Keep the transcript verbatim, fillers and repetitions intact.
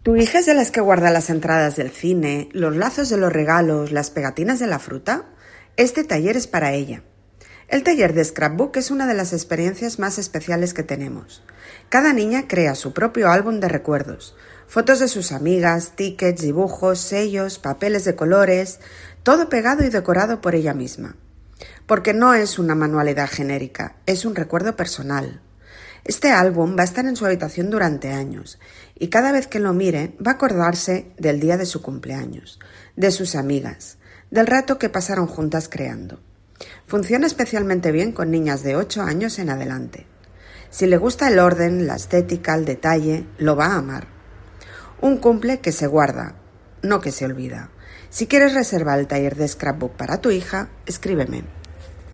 ¿Tu hija es de las que guarda las entradas del cine, los lazos de los regalos, las pegatinas de la fruta? Este taller es para ella. El taller de Scrapbook es una de las experiencias más especiales que tenemos. Cada niña crea su propio álbum de recuerdos, fotos de sus amigas, tickets, dibujos, sellos, papeles de colores, todo pegado y decorado por ella misma. Porque no es una manualidad genérica, es un recuerdo personal. Este álbum va a estar en su habitación durante años y cada vez que lo mire va a acordarse del día de su cumpleaños, de sus amigas, del rato que pasaron juntas creando. Funciona especialmente bien con niñas de ocho años en adelante. Si le gusta el orden, la estética, el detalle, lo va a amar. Un cumple que se guarda, no que se olvida. Si quieres reservar el taller de Scrapbook para tu hija, escríbeme.